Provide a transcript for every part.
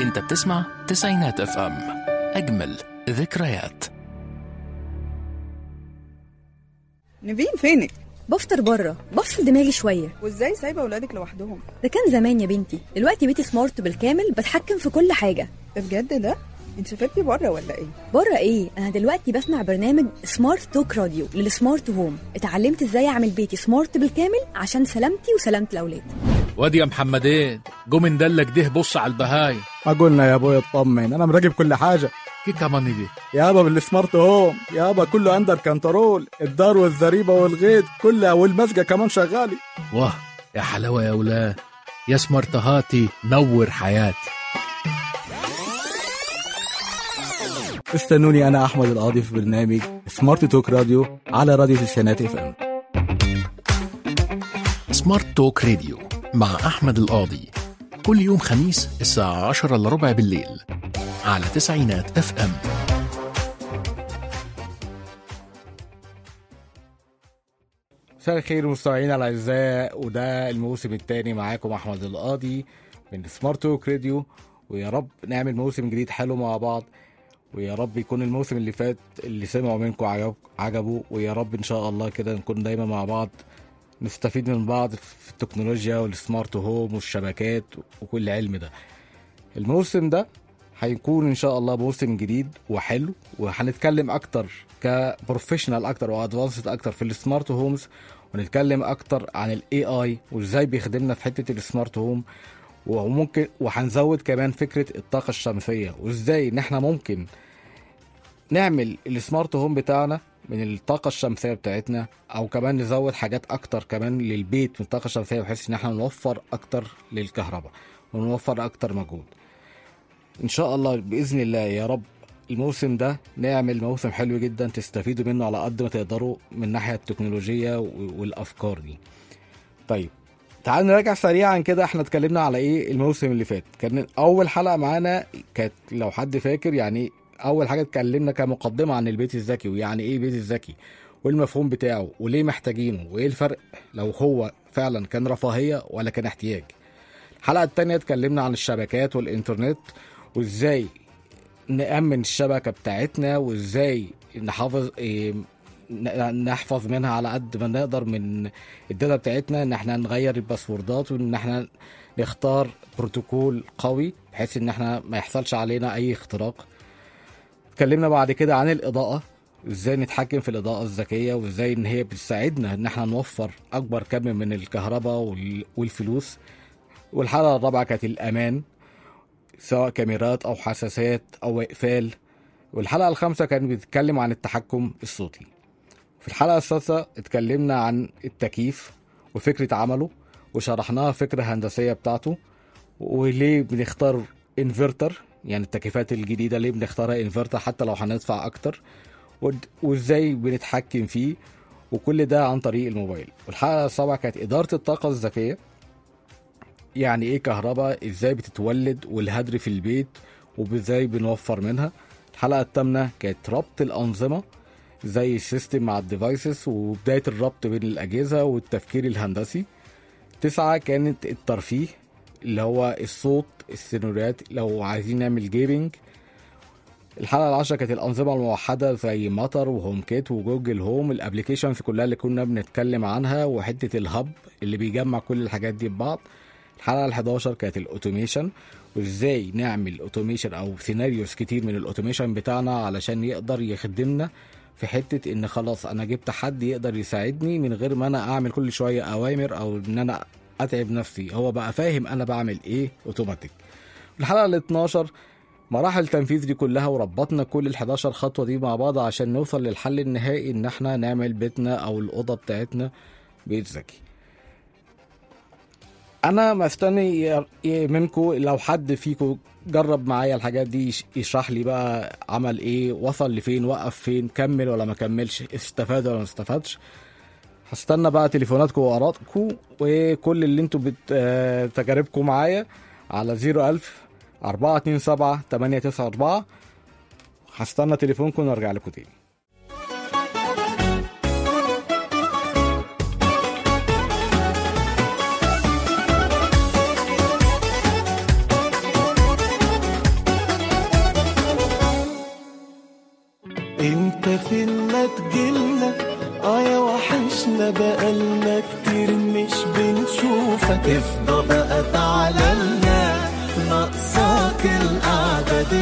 انت بتسمع تسعينات اف ام، اجمل ذكريات. نبين فينك؟ بفطر بره، بفصل دماغي شويه. وازاي سايبه اولادك لوحدهم؟ ده كان زمان يا بنتي، دلوقتي بيتي سمارت بالكامل، بتحكم في كل حاجه. ده بجد؟ ده انت سافرتي بره ولا ايه؟ بره ايه، انا دلوقتي بسمع برنامج سمارت توك راديو للسمارت هوم. اتعلمت ازاي اعمل بيتي سمارت بالكامل عشان سلامتي وسلامه الاولاد. وادي يا محمدين، جو من دلك ده، بص على البهاي. ما قلنا يا ابوي اطمن، انا مراقب كل حاجه. كي كمان دي يابا بالسمارت هوم، يابا كله اندر كنترول، الدار والزريبه والغيط كلها والمسجه كمان شغالي. واه يا حلاوه يا ولاد، يا سمارتهاتي نور حياتي. استنوني انا احمد القاضي في برنامج سمارت توك راديو على راديو تسعينات اف ام. سمارت توك راديو مع أحمد القاضي، كل يوم خميس الساعة 10:15 بالليل على تسعينات اف ام. مساء الخير مستمعينا الاعزاء، وده الموسم الثاني معاكم احمد القاضي من سمارت توك راديو. ويا رب نعمل موسم جديد حلو مع بعض، ويا رب يكون الموسم اللي فات اللي سمعوا منكم عجبوا، ويا رب ان شاء الله كده نكون دايما مع بعض نستفيد من بعض في التكنولوجيا والسمارت هوم والشبكات وكل علم ده. الموسم ده هيكون ان شاء الله موسم جديد وحلو، وهنتكلم اكتر كبروفيشنال اكتر وادفانسد اكتر في السمارت هومز، ونتكلم اكتر عن الاي اي وازاي بيخدمنا في حته السمارت هوم، وممكن وهنزود كمان فكره الطاقه الشمسيه، وازاي ان احنا ممكن نعمل السمارت هوم بتاعنا من الطاقة الشمسية بتاعتنا، او كمان نزود حاجات اكتر كمان للبيت من الطاقة الشمسية، بحيث ان احنا نوفر اكتر للكهرباء ونوفر اكتر مجهود. ان شاء الله باذن الله يا رب الموسم ده نعمل موسم حلو جدا تستفيدوا منه على قد ما تقدروا من ناحية التكنولوجيا والافكار دي. طيب تعالوا نراجع سريعا كده، احنا اتكلمنا على ايه الموسم اللي فات. كان اول حلقة معانا كانت لو حد فاكر، يعني اول حاجه اتكلمنا كمقدمه عن البيت الذكي، ويعني ايه بيت الذكي والمفهوم بتاعه وليه محتاجينه، وايه الفرق لو هو فعلا كان رفاهيه ولا كان احتياج. الحلقه الثانيه اتكلمنا عن الشبكات والانترنت، وازاي نأمن الشبكه بتاعتنا، وازاي نحفظ منها على قد ما نقدر من الداتا بتاعتنا، ان احنا نغير الباسوردات، وان احنا نختار بروتوكول قوي بحيث ان احنا ما يحصلش علينا اي اختراق. اتكلمنا بعد كده عن الإضاءة، ازاي نتحكم في الإضاءة الذكية، وازاي ان هي بتساعدنا ان احنا نوفر اكبر كم من الكهرباء والفلوس. والحلقة الرابعة كانت الأمان، سواء كاميرات او حساسات او اقفال. والحلقة الخامسة كانت بتتكلم عن التحكم الصوتي. في الحلقة السادسة اتكلمنا عن التكييف وفكرة عمله، وشرحناها فكرة هندسية بتاعته، وليه بنختار انفرتر، يعني التكييفات الجديدة ليه بنختارها انفرتر حتى لو هندفع اكتر، وازاي بنتحكم فيه، وكل ده عن طريق الموبايل. والحلقة السابعة كانت إدارة الطاقة الذكية، يعني ايه كهرباء، ازاي بتتولد، والهدر في البيت وازاي بنوفر منها. الحلقة الثامنة كانت ربط الأنظمة زي السيستم مع الديفايسز، وبداية الربط بين الأجهزة والتفكير الهندسي. 9 كانت الترفيه، اللي هو الصوت، السيناريوهات لو عايزين نعمل جيمنج. الحلقة 10 كانت الأنظمة الموحدة زي ماتر وهوم كيت وجوجل هوم، الابليكيشنز كلها اللي كنا بنتكلم عنها، وحتة الهب اللي بيجمع كل الحاجات دي ببعض. الحلقة 11 كانت الأوتوميشن، وإزاي نعمل أوتوميشن أو سيناريوز كتير من الأوتوميشن بتاعنا علشان يقدر يخدمنا في حتة إن خلاص أنا جبت حد يقدر يساعدني من غير ما أنا أعمل كل شوية أوامر أو إن أنا أتعب نفسي، هو بقى فاهم أنا بعمل إيه أوتوماتيك. الحلقة 12 مراحل التنفيذ دي كلها، وربطنا كل ال11 خطوة دي مع بعض عشان نوصل للحل النهائي إن احنا نعمل بيتنا أو الأوضة بتاعتنا بيت ذكي. أنا مستني منكم لو حد فيكم جرب معايا الحاجات دي يشرح لي بقى عمل إيه، وصل لفين، وقف فين، كمل ولا ما كملش، استفاد ولا ما استفادش. هستنى بقى تليفوناتكم وآرائكم وكل اللي انتوا تجاربكم معايا على 01000 427 894. هستنى تليفونكم ونرجع لكم تاني. انت فين ما تجيلنا يا وحشنا بقالنا كتير مش بنشوفك افضى بقى تعاللنا ناقصاك القعدة دي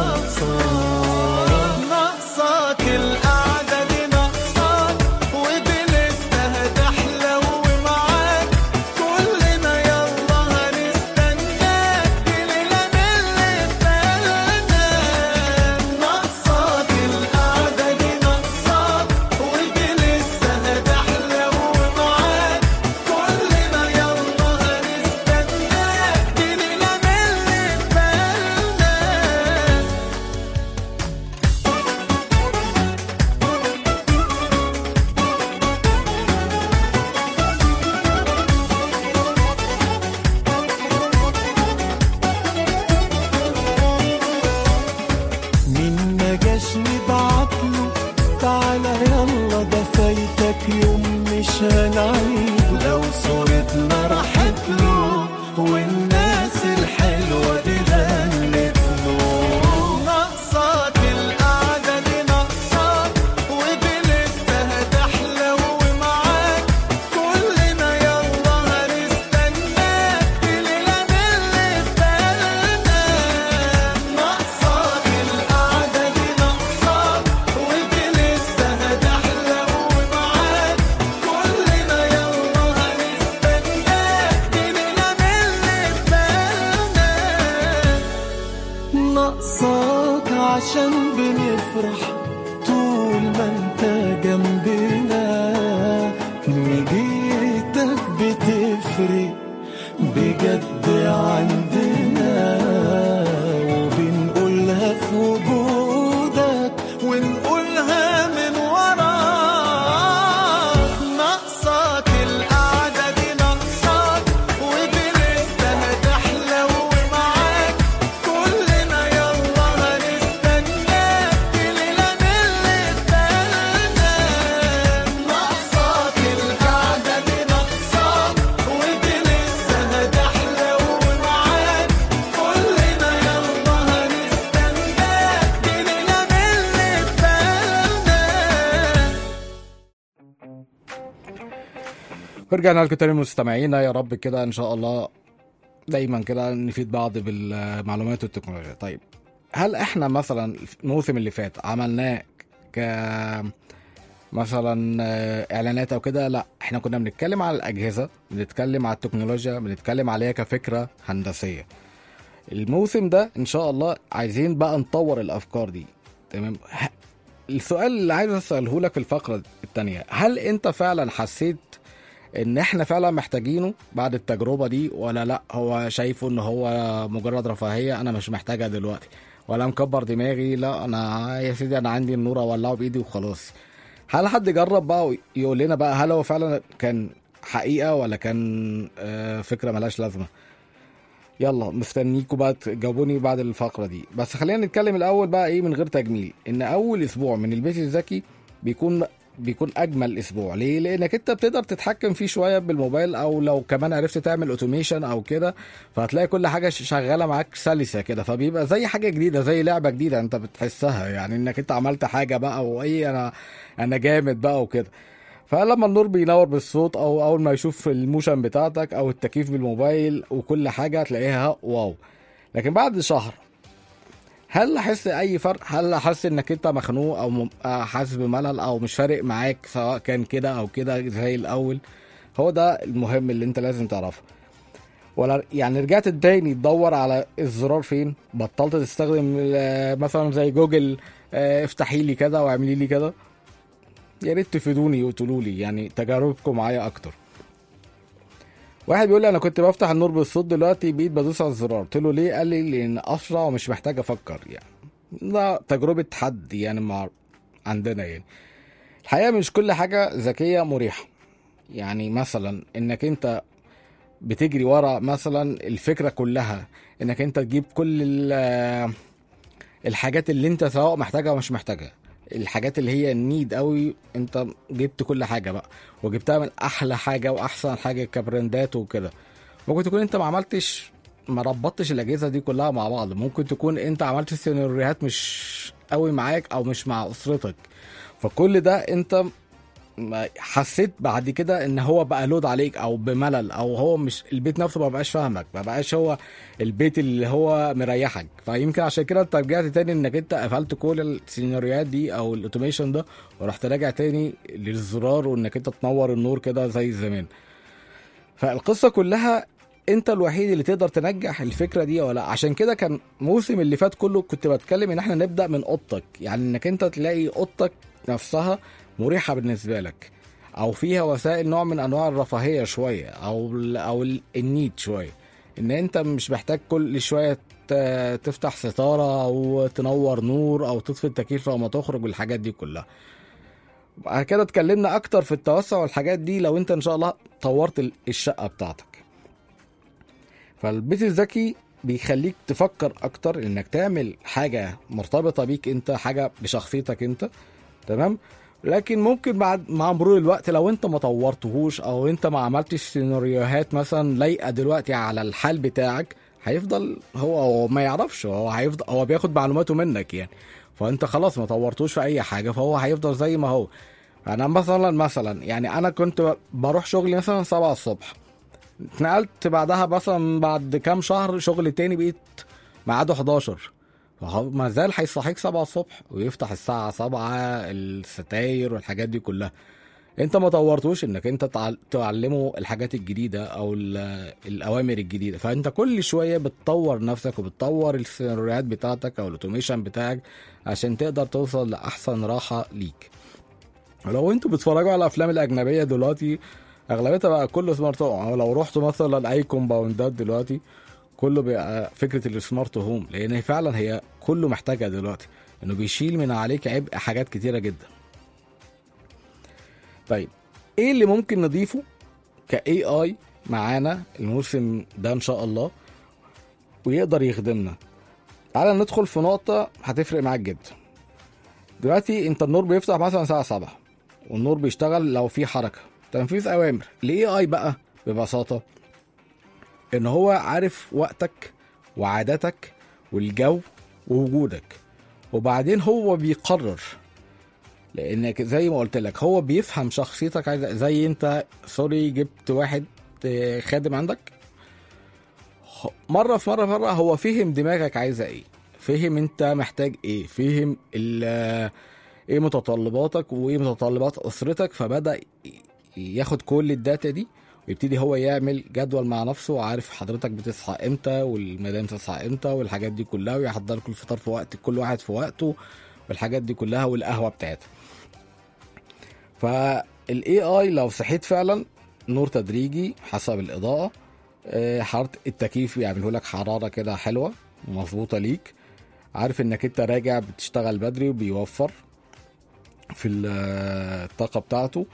ناقصاك القعدة دي ناقصاك ودي لسه هتحلى ومعاك كلنا يلا هنستناك دي ليلة من اللي اتفقنا ناقصاك القعدة دي ناقصاك ودي لسه هتحلى ومعاك كلنا يلا هنستناك دي ليلة من اللي اتفقنا. مين ما جاش نبعتله تعالى يلا ده فايتك يوم مش هنعيد لو صورتنا راحت له والناس الحلوة دي غنت له ناقصاك القعدة دي ناقصاك ودي لسه هتحلى ومعاك كلنا يلا هنستناك دي ليلة من اللي اتفقنا ناقصاك القعدة دي ناقصاك ودي لسه هتحلى ومعاك كلنا يلا هنستناك دي ليلة من اللي اتفقنا ناقصاك عشان بنفرح طول ما انت جنبنا نجيتك بتفرق بجد عندنا وبنقولها في وجودك ونقولها من وراك ناقصاك القعدة دي ناقصاك ودي لسه هتحلى ومعاك كلنا يلا هنستناك دي ليلة من اللي اتفقنا ناقصاك القعدة دي ناقصاك ودي لسه هتحلى ومعاك كلنا يلا هنستناك دي ليلة من اللي اتفقنا. ورجعنا لكم تاني مستمعينا، يا رب كده ان شاء الله دايما كده نفيد بعض بالمعلومات والتكنولوجيا. طيب هل احنا مثلا الموسم اللي فات عملناه ك مثلا اعلانات او كده؟ لا، احنا كنا بنتكلم على الاجهزه، بنتكلم على التكنولوجيا، بنتكلم عليها كفكره هندسيه. الموسم ده ان شاء الله عايزين بقى نطور الافكار دي. تمام. السؤال اللي عايز اساله لك في الفقره الثانيه، هل انت فعلا حسيت ان احنا فعلا محتاجينه بعد التجربه دي، ولا لا هو شايفه ان هو مجرد رفاهيه انا مش محتاجها دلوقتي، ولا مكبر دماغي لا انا يا سيدي انا عندي النور اولعه بايدي وخلاص؟ هل حد جرب بقى يقول لنا بقى هل هو فعلا كان حقيقه ولا كان فكره ملهاش لازمه؟ يلا مستنيكوا بقى تجاوبوني بعد الفقره دي. بس خلينا نتكلم الاول بقى ايه من غير تجميل، ان اول اسبوع من البيت الذكي بيكون اجمل اسبوع. ليه؟ لانك انت بتقدر تتحكم فيه شويه بالموبايل، او لو كمان عرفت تعمل اوتوميشن او كده، فهتلاقي كل حاجه شغاله معاك سلسه كده، فبيبقى زي حاجه جديده، زي لعبه جديده انت بتحسها، يعني انك انت عملت حاجه بقى وايه انا جامد بقى وكده. فلما النور بينور بالصوت، او اول ما يشوف الموشن بتاعتك، او التكييف بالموبايل، وكل حاجه هتلاقيها واو. لكن بعد شهر هل حس اي فرق؟ هل حس انك انت مخنوق او حاسس بملل او مش فارق معاك سواء كان كده او كده زي الاول؟ هو ده المهم اللي انت لازم تعرفه. ولا يعني رجعت تاني تدور على الزرار فين؟ بطلت تستخدم مثلا زي جوجل افتحي لي كده واعملي لي كده؟ يا ريت تفيدوني وتقولوا لي يعني تجاربكم معايا اكتر. واحد بيقول لي انا كنت بفتح النور بالصوت، دلوقتي بقيت بدوس على الزرار. قلت له ليه؟ قال لي لان اسرع ومش محتاج افكر. يعني ده تجربه حد يعني مع عندنا. يعني الحقيقه مش كل حاجه ذكيه مريحه. يعني مثلا انك انت بتجري ورا مثلا الفكره كلها انك انت تجيب كل الحاجات اللي انت سواء محتاجها ومش محتاجها، الحاجات اللي هي النيد قوي، انت جبت كل حاجه بقى وجبتها من احلى حاجه واحسن حاجه كبراندات وكده. ممكن تكون انت ما ربطتش الاجهزه دي كلها مع بعض، ممكن تكون انت عملت سيناريوهات مش قوي معاك او مش مع اسرتك. فكل ده انت حسيت بعد كده ان هو بقى لود عليك او بملل، او هو مش البيت نفسه ما بقاش فاهمك، ما بقاش هو البيت اللي هو مريحك. فيمكن عشان كده انت رجعت تاني انك انت قفلت كل السيناريوهات دي او الاوتوميشن ده، ورحت راجع تاني للزرار وانك انت تنور النور كده زي زمان. فالقصة كلها انت الوحيد اللي تقدر تنجح الفكرة دي ولا. عشان كده كان موسم اللي فات كله كنت بتكلم ان احنا نبدأ من اوضتك، يعني انك انت تلاقي اوضتك نفسها مريحة بالنسبة لك، او فيها وسائل نوع من انواع الرفاهية شوية او النيد شوية، ان انت مش محتاج كل شوية تفتح ستارة او تنور نور او تطفي التكييف لما تخرج والحاجات دي كلها. بعد كده اتكلمنا اكتر في التوسع والحاجات دي لو انت ان شاء الله طورت الشقة بتاعتك. فالبيت الذكي بيخليك تفكر اكتر انك تعمل حاجة مرتبطة بيك انت، حاجة بشخصيتك انت، تمام. لكن ممكن مع مرور الوقت لو انت ما طورتهوش او انت ما عملتش سيناريوهات مثلا لايقة دلوقتي على الحال بتاعك، هيفضل هو ما يعرفش، هو هيفضل هو بياخد معلوماته منك يعني. فانت خلاص ما طورتوش في اي حاجة، فهو هيفضل زي ما هو. انا مثلا يعني انا كنت بروح شغلي مثلا 7 الصبح، اتنقلت بعدها مثلا بعد كام شهر شغل تاني بقيت ميعاده 11، فهو ما زال هيصحيك 7 الصبح ويفتح الساعة 7 الستاير والحاجات دي كلها. انت ما طورتوش انك انت تعلمه الحاجات الجديدة او الاوامر الجديدة. فانت كل شوية بتطور نفسك وبتطور السيناريوهات بتاعتك او الاوتوميشن بتاعك عشان تقدر توصل لاحسن راحة ليك. ولو انتوا بتتفرجوا على الافلام الاجنبية دلوقتي اغلبيتها بقى كله سمارت هوم، او لو رحتوا مثلا اي كومباوندات دلوقتي كله بقى فكرة السمارت هوم، لان فعلا هي كله محتاجة دلوقتي، انه بيشيل من عليك عبء حاجات كتيرة جدا. طيب ايه اللي ممكن نضيفه كاي اي معانا الموسم ده ان شاء الله ويقدر يخدمنا؟ تعالى ندخل في نقطة هتفرق معاك جدا. دلوقتي انت النور بيفتح مثلا الساعة 7 والنور بيشتغل لو في حركة، تنفيذ اوامر. الاي اي بقى ببساطة ان هو عارف وقتك وعاداتك والجو ووجودك، وبعدين هو بيقرر، لانك زي ما قلت لك هو بيفهم شخصيتك. زي انت جبت واحد خادم عندك مرة في مرة هو فهم دماغك عايزة ايه، فهم انت محتاج ايه، فهم ايه متطلباتك وايه متطلبات اسرتك، فبدأ ياخد كل الداتا دي ويبتدي هو يعمل جدول مع نفسه، وعارف حضرتك بتصحى امتى والمدام تصحى امتى والحاجات دي كلها، ويحضر لكم الفطار في وقت كل واحد في وقته والحاجات دي كلها والقهوة بتاعتها. فالاي اي لو صحيت فعلا نور تدريجي حسب الاضاءة، حرارة التكييف يعمله لك حرارة كده حلوة ومظبوطة ليك، عارف انك انت راجع بتشتغل بدري وبيوفر في الطاقة بتاعته.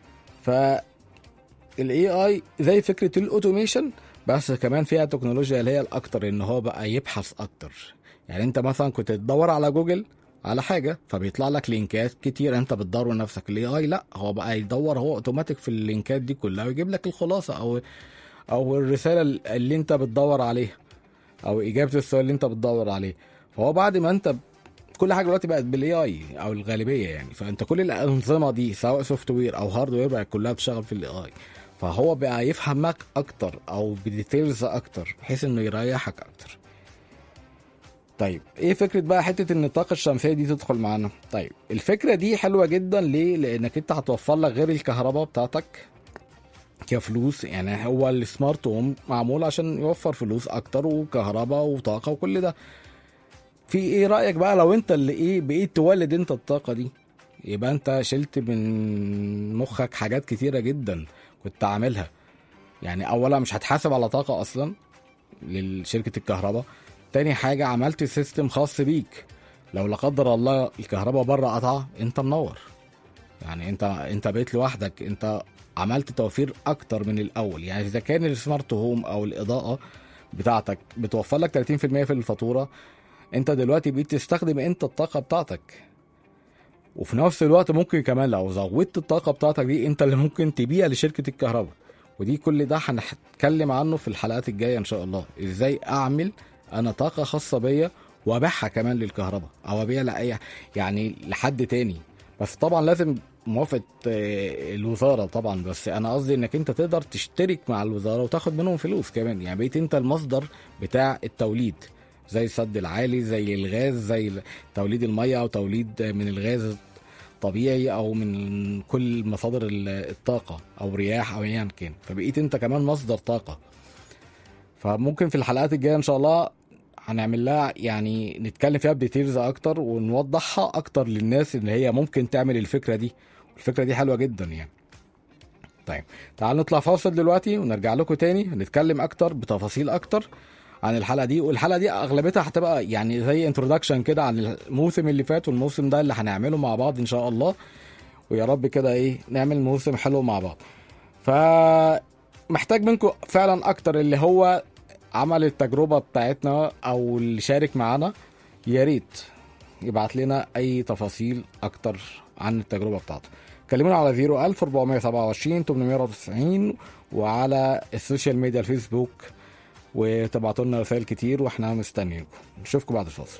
فالاي اي زي فكرة الاوتوميشن بس كمان فيها تكنولوجيا اللي هي الاكتر، ان هو بقى يبحث اكتر. يعني انت مثلا كنت تدور على جوجل على حاجة فبيطلع لك لينكات كتير انت بتدور لنفسك، الاي اي لا، هو بقى يدور هو اوتوماتيك في اللينكات دي كلها ويجيب لك الخلاصة او الرسالة اللي انت بتدور عليها او اجابة السؤال اللي انت بتدور عليه. فهو بعد ما انت كل حاجة دلوقتي بقت بالاي اي او الغالبية يعني، فانت كل الانظمة دي سواء سوفت وير او هاردوير بقت كلها بتشتغل في الاي اي، فهو بقى يفهمك اكتر او بديتيلز اكتر بحيث انه يريحك اكتر. طيب ايه فكرة بقى حتة ان الطاقة الشمسية دي تدخل معانا؟ طيب الفكرة دي حلوة جدا. ليه؟ لانك انت هتوفر لك غير الكهرباء بتاعتك كفلوس، يعني هو السمارت هوم معمول عشان يوفر فلوس اكتر وكهرباء وطاقة وكل ده. في ايه رأيك بقى لو انت اللي بقيت تولد انت الطاقة دي؟ يبقى انت شلت من مخك حاجات كتيرة جدا كنت عاملها. يعني اولا مش هتحاسب على طاقة اصلا لشركة الكهرباء، تاني حاجة عملت سيستم خاص بيك، لو لا قدر الله الكهرباء بره قطع انت منور، يعني انت بقيت لوحدك، انت عملت توفير اكتر من الاول. يعني اذا كان السمارت هوم او الاضاءة بتاعتك بتوفر لك 30% في الفاتورة، انت دلوقتي بقيت تستخدم انت الطاقة بتاعتك، وفي نفس الوقت ممكن كمان لو زودت الطاقة بتاعتك دي انت اللي ممكن تبيع لشركة الكهرباء. ودي كل ده هنتكلم عنه في الحلقات الجاية ان شاء الله، ازاي اعمل انا طاقة خاصة بيا وابيعها كمان للكهرباء او ابيع لاي يعني لحد تاني. بس طبعا لازم موافقه الوزاره طبعا. بس انا قصدي انك انت تقدر تشترك مع الوزاره وتاخد منهم فلوس كمان، يعني بقيت انت المصدر بتاع التوليد، زي السد العالي، زي الغاز، زي توليد الميه او توليد من الغاز طبيعي او من كل مصادر الطاقه او رياح او ايا كان. فبقيت انت كمان مصدر طاقه. فممكن في الحلقات الجايه ان شاء الله هنعمل لها يعني نتكلم فيها بديتيلز اكتر ونوضحها اكتر للناس اللي هي ممكن تعمل الفكره دي. الفكره دي حلوه جدا يعني. طيب تعالوا نطلع فاصل دلوقتي ونرجع لكم تاني نتكلم اكتر بتفاصيل اكتر عن الحلقه دي. والحلقه دي اغلبيتها هتبقى يعني زي انترودكشن كده عن الموسم اللي فات والموسم ده اللي هنعمله مع بعض ان شاء الله. ويا رب كده ايه نعمل موسم حلو مع بعض. فمحتاج منكم فعلا اكتر اللي هو عمل التجربه بتاعتنا او اللي شارك معانا يا ريت يبعت لنا اي تفاصيل اكتر عن التجربه بتاعته. كلمونا على 01427 890 وعلى السوشيال ميديا الفيسبوك، وتبعتوا لنا رسائل كتير واحنا مستنيينكم. نشوفكم بعد الفاصل.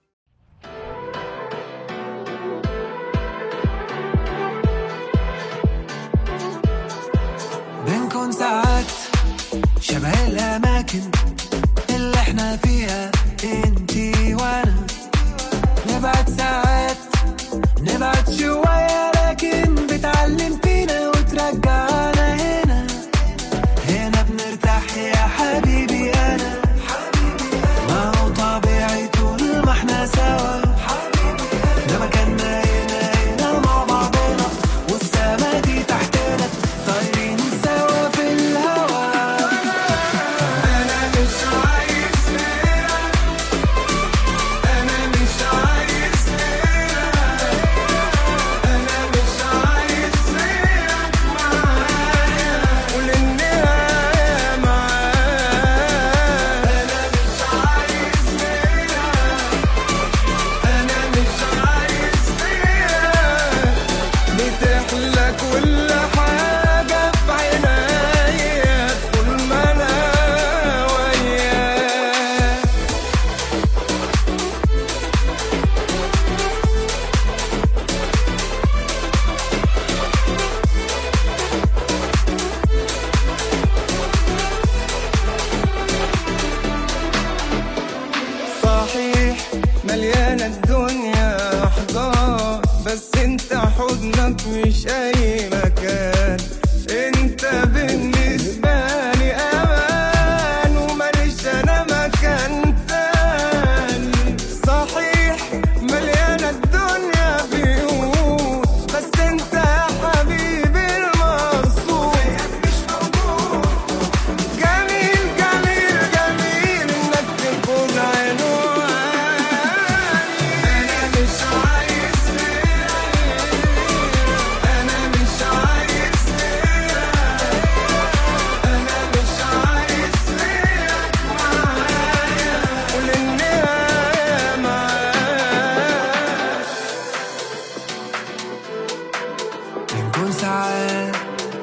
بنكون ساعات شبه الأماكن اللي احنا فيها انتي وانا، نبعد ساعات نبعد شوية لكن بتعلم فينا وترجعنا هنا. هنا بنرتاح يا حبيبي أنا، ما هو طبيعي طول ما احنا سوا. ده مكاننا هنا مع بعضنا والسما دي تحتنا طايرين سوا في الهوا. أنا مش عايز غيرك، أنا مش عايز غيرك، أنا مش عايز غيرك معايا وللنهاية معايا. أنا مش عايز غيرك، أنا مش عايز غيرك، بتحلى كل حاجة في عنايا طول ما أنا وياك. صحيح مليانة الدنيا أحضان، بس انت حضنك مش أي مكان. انت بالنسبة لي أمان وماليش أنا مكان تاني. صحيح مليانة الدنيا بيوت، بس انت يا حبيبي المقصود مش موجود. جميل جميل جميل انك تكون عنواني. انا مش عايز غيرك، انا مش عايز غيرك، انا مش عايز غيرك معايا وللنهاية معاك. بنكون ساعات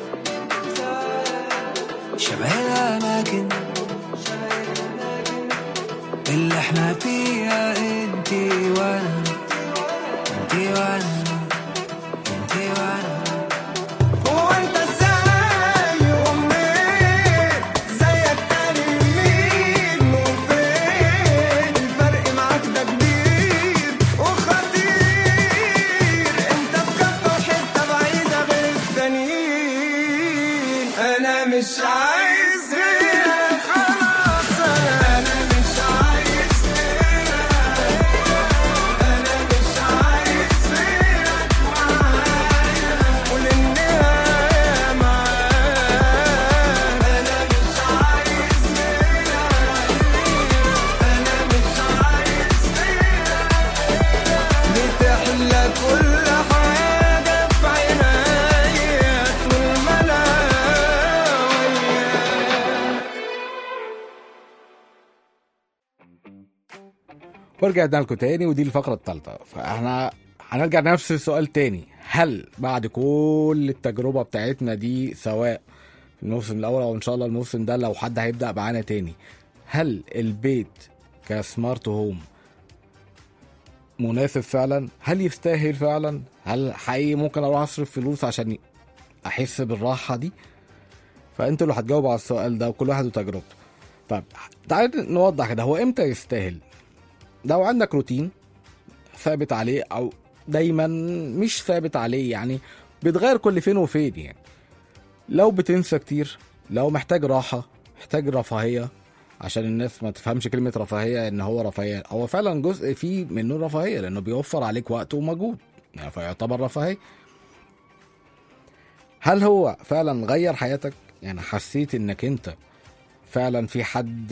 شبه الأماكن اللي احنا فيها انتي وانا، انتي وانا، انتي وانا. هو انت ازاي ومنين زيك تاني مين وفين؟ الفرق معاك ده كبير وخطير، انت في كفة وحتة بعيدة غير التانيين. انا مش عايز غيرك خلاص، انا مش عايز غيرك، انا مش عايز غيرك معايا وللنهاية معاك. انا مش عايز غيرك، انا مش عايز غيرك، بتحلى كل حاجة في عنايا طول ما أنا وياك. ورجعنا لكم تاني ودي الفقرة الثالثة. فاحنا هنرجع نفس السؤال تاني. هل بعد كل التجربة بتاعتنا دي سواء في الموسم الأول أو إن شاء الله الموسم ده لو حد هيبدأ معانا تاني، هل البيت كسمارت هوم مناسب فعلا؟ هل يستاهل فعلا؟ هل حقيقي ممكن اروح اصرف فلوس عشان احس بالراحه دي؟ فانتوا اللي هتجاوبوا على السؤال ده، وكل واحد وتجربته. طب تعالى نوضح كده، هو امتى يستاهل؟ لو عندك روتين ثابت عليه، او دايما مش ثابت عليه، يعني بيتغير كل فين وفين يعني. لو بتنسى كتير، لو محتاج راحه، محتاج رفاهيه، عشان الناس ما تفهمش كلمه رفاهيه ان هو رفاهيه، هو فعلا جزء فيه منه رفاهيه لانه بيوفر عليك وقت ومجهود، يعني فيعتبر رفاهيه. هل هو فعلا غير حياتك؟ يعني حسيت انك انت فعلا في حد،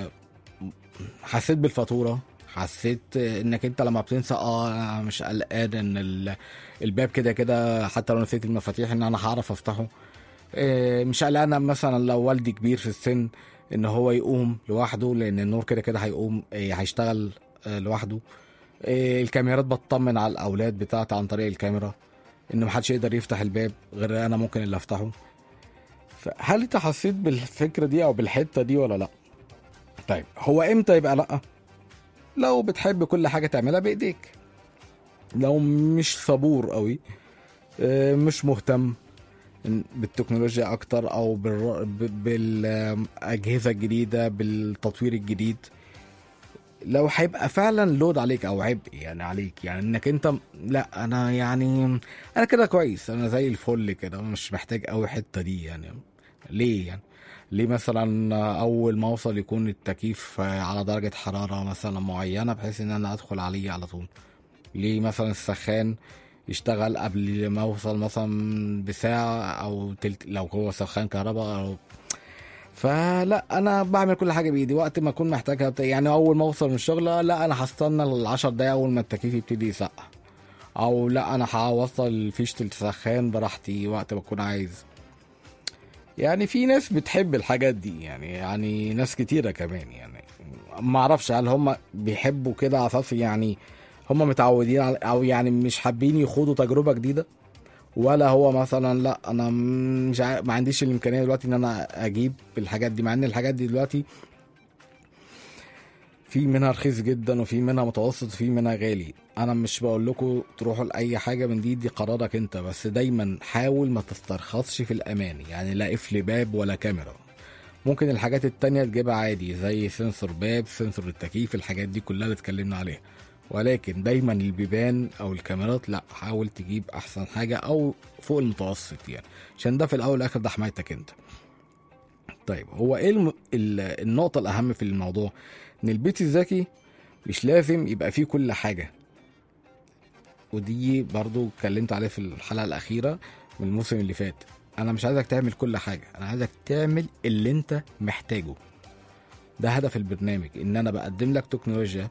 حسيت بالفاتوره، حسيت انك انت لما بتنسى أنا مش قلقان ان الباب كده كده حتى لو نسيت المفاتيح ان انا هعرف افتحه، مش قلقان مثلا لو والدي كبير في السن ان هو يقوم لوحده لان النور كده كده هيقوم هيشتغل لوحده، الكاميرات بتطمن على الاولاد بتاعتي عن طريق الكاميرا ان محدش يقدر يفتح الباب غير انا ممكن اللي افتحه. فهل انت حسيت بالفكره دي او بالحته دي ولا لا؟ طيب هو امتى يبقى لا؟ لو بتحب كل حاجه تعملها بايديك، لو مش صبور قوي، مش مهتم بالتكنولوجيا اكتر او بالاجهزه الجديده، بالتطوير الجديد، لو هيبقى فعلا لود عليك او عبء يعني عليك، يعني انك انت لا انا يعني انا كده كويس، انا زي الفل كده، مش محتاج قوي حته دي يعني. ليه يعني؟ ليه مثلا اول ما اوصل يكون التكييف على درجه حراره مثلا معينه بحيث ان انا ادخل عليه على طول؟ ليه مثلا السخان يشتغل قبل ما اوصل مثلا بساعه او تلت لو هو سخان كهرباء أو فلا انا بعمل كل حاجه بايدي وقت ما اكون محتاجها. يعني اول ما اوصل من الشغل لا انا هستنى ال10 دقايق اول ما التكييف يبتدي يسقع، او لا انا هوصل فيشه السخان براحتي وقت ما اكون عايز. يعني في ناس بتحب الحاجات دي، يعني ناس كتيره كمان، يعني ما اعرفش هل هم بيحبوا كده على اساس يعني هم متعودين او يعني مش حابين يخوضوا تجربه جديده، ولا هو مثلا لا انا مش ما عنديش الامكانيه دلوقتي ان انا اجيب الحاجات دي، مع ان الحاجات دي دلوقتي في منها رخيص جدا وفي منها متوسط وفي منها غالي. انا مش بقول لكم تروحوا لاي حاجه من دي قرارك انت، بس دايما حاول ما تسترخصش في الامان، يعني لا قفل باب ولا كاميرا. ممكن الحاجات التانية تجيبها عادي زي سنسور باب، سنسور التكييف، الحاجات دي كلها اللي اتكلمنا عليها، ولكن دايما البيبان او الكاميرات لا حاول تجيب احسن حاجه او فوق المتوسط، يعني عشان ده في الاول والاخر ده حمايتك انت. طيب هو ايه النقطه الاهم في الموضوع؟ ان البيت الذكي مش لازم يبقى فيه كل حاجه، ودي برضو اتكلمت عليه في الحلقه الاخيره من الموسم اللي فات. انا مش عايزك تعمل كل حاجه، انا عايزك تعمل اللي انت محتاجه. ده هدف البرنامج، ان انا بقدم لك تكنولوجيا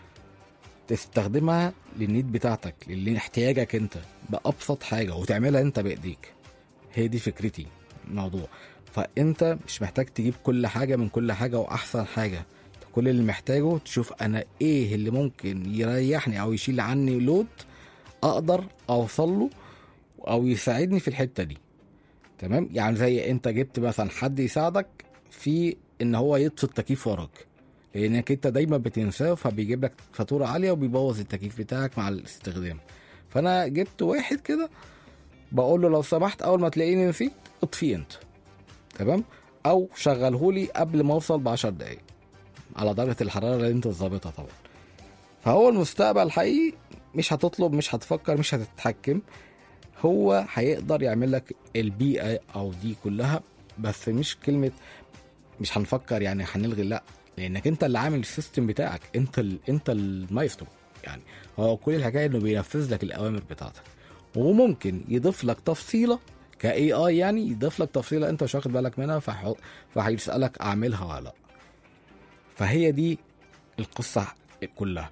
تستخدمها للنيد بتاعتك، لاحتياجك انت بأبسط حاجة، وتعملها انت بإيديك. هي دي فكرتي الموضوع. فانت مش محتاج تجيب كل حاجة من كل حاجة واحسن حاجة، كل اللي محتاجه تشوف انا ايه اللي ممكن يريحني او يشيل عني لود اقدر اوصله او يساعدني في الحتة دي. تمام؟ يعني زي انت جبت مثلا حد يساعدك في ان هو يطفي التكييف وراك، لانك انت دايما بتنساه فبيجيب لك فاتوره عاليه وبيبوظ التكييف بتاعك مع الاستخدام. فانا جبت واحد كده بقول له لو سمحت اول ما تلاقيني نسيت اطفيه انت، تمام؟ او شغلهولي قبل ما اوصل ب10 دقايق على درجه الحراره اللي انت ظابطها طبعا. فهو المستقبل حقيقي مش هتطلب، مش هتفكر، مش هتتحكم، هو هيقدر يعمل لك البيئه او دي كلها، بس مش كلمه مش هنفكر يعني هنلغي، لا، لانك انت اللي عامل السيستم بتاعك، انت المايسترو. يعني هو كل الحكايه انه بينفذ لك الاوامر بتاعتك، وممكن يضيف لك تفصيله كاي اي، يعني يضيف لك تفصيله انت مش واخد بالك منها فهيسالك اعملها ولا لا. فهي دي القصه كلها.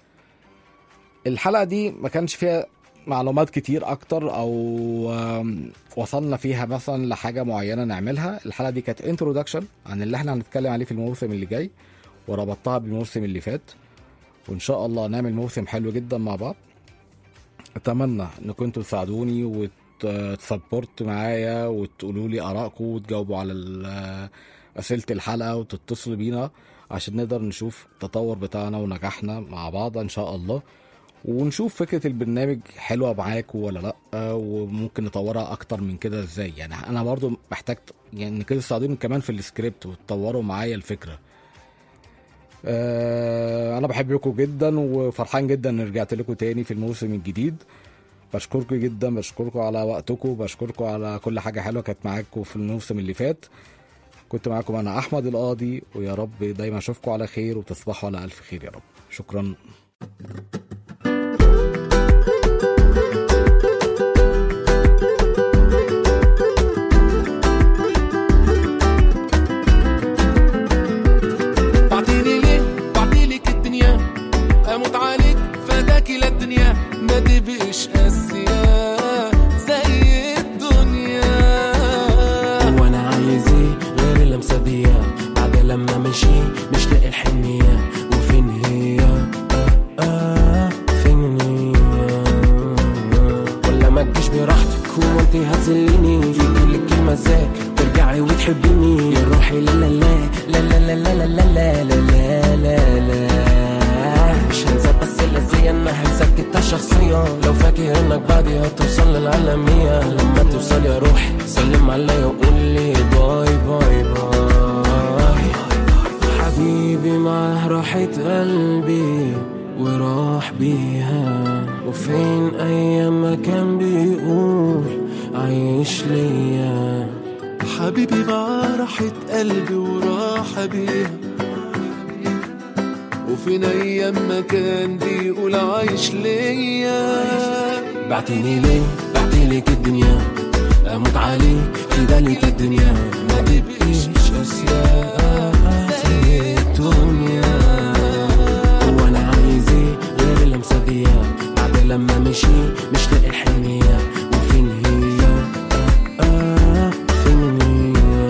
الحلقه دي ما كانش فيها معلومات كتير اكتر او وصلنا فيها مثلا لحاجه معينه نعملها. الحلقه دي كانت انترودكشن عن اللي احنا هنتكلم عليه في الموسم اللي جاي، وربطتها بالموسم اللي فات، وان شاء الله نعمل موسم حلو جدا مع بعض. اتمنى انكم انتوا تساعدوني وتسبورت معايا وتقولوا لي ارائكم وتجاوبوا على اسئله الحلقه وتتصلوا بينا عشان نقدر نشوف التطور بتاعنا ونجاحنا مع بعض ان شاء الله. ونشوف فكرة البرنامج حلوة معاكم ولا لأ، وممكن نطورها أكتر من كده إزاي. يعني أنا برضو محتاج يعني كده تساعدوني كمان في السكريبت وتطوروا معايا الفكرة. أنا بحبكم جدا وفرحان جدا إن رجعت لكم تاني في الموسم الجديد. بشكركم جدا، بشكركم على وقتكم، بشكركم على كل حاجة حلوة كانت معاكم في الموسم اللي فات. كنت معاكم أنا أحمد القاضي، ويا رب دايما أشوفكم على خير وتصبحوا على ألف خير يا رب. شكرا. بعتيني ليه بعتيلك الدنيا، أموت عليك فداكي للدنيا، ما تبقيش قاسية زي الدنيا. وانا عايز ايه غير اللمسة دي؟ بعد لما مشي مش لاقي الحنية، وفين هي فين هي؟ ولا ما تجيش براحتك وانت هتذليني، في كل كلمة ازاي ترجعي وتحبيني يا روحي؟ لا لا لا لا لا لا لا لا لا لا لا لا، مش هنسى بس اللذية انها هنسكتها شخصيا. لو فاكر انك بعدي هتوصل للعالمية، لما توصل يا روحي سلم عليا وقول لي باي باي باي. حبيبي معاه راحت قلبي وراح بيها، وفين ايام ما كان بيقول عايش ليا. حبيبي معاه راحت قلبي وراح بيها، وفين ايام ما كان بيقول عايش ليا. بعتيني ليه بعتيلك الدنيا، اموت عليك في دالك الدنيا، ما تبقيش قاسية زي الدنيا. وانا عايز ايه غير اللمسة دي؟ بعد لما مشي مش لاقي الحنية، وفين هي فين هي؟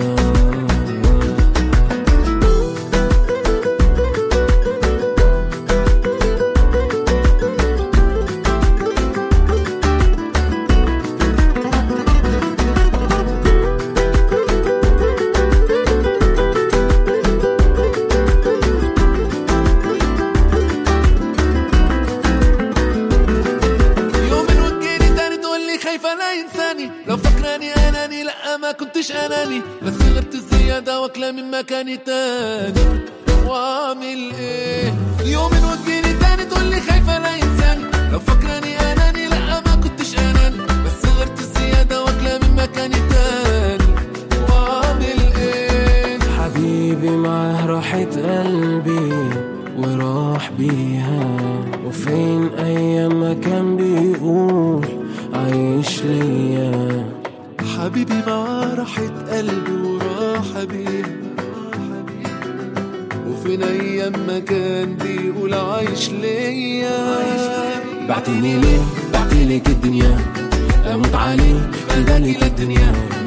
لو فكراني اناني لا ما كنتش اناني، بس غبت الزيادة واكلة من مكاني تاني. واعمل ايه يوم وتجيني تاني تقولي خايفة لا ينساني؟ لو فكراني اناني لا ما كنتش اناني، بس غبت الزيادة واكلة من مكاني تاني. واعمل ايه؟ حبيبي معاه راحت قلبي وراح بيها، وفين ايام ما كان بيقول عايش ليا. حبيبي معاه راحت قلبي وراح بيها، وفين ايام ما كان بيقول عايش ليا. بعتيني ليه بعتيلك الدنيا، اموت عليك في دالك الدنيا،